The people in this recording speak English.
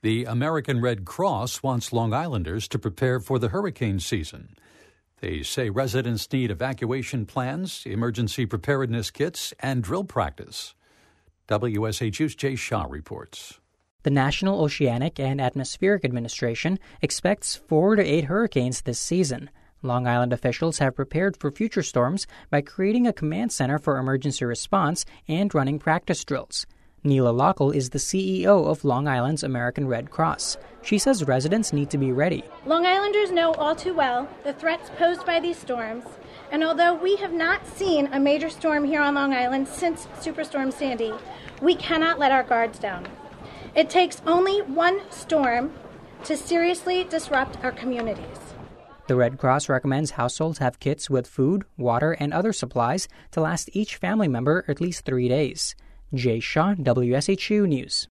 The American Red Cross wants Long Islanders to prepare for the hurricane season. They say residents need evacuation plans, emergency preparedness kits, and drill practice. WSHU's Jay Shaw reports. The National Oceanic and Atmospheric Administration expects 4 to 8 hurricanes this season. Long Island officials have prepared for future storms by creating a command center for emergency response and running practice drills. Neela Lockle is the CEO of Long Island's American Red Cross. She says residents need to be ready. Long Islanders know all too well the threats posed by these storms, and although we have not seen a major storm here on Long Island since Superstorm Sandy, we cannot let our guards down. It takes only one storm to seriously disrupt our communities. The Red Cross recommends households have kits with food, water, and other supplies to last each family member at least 3 days. Jay Shaw, WSHU News.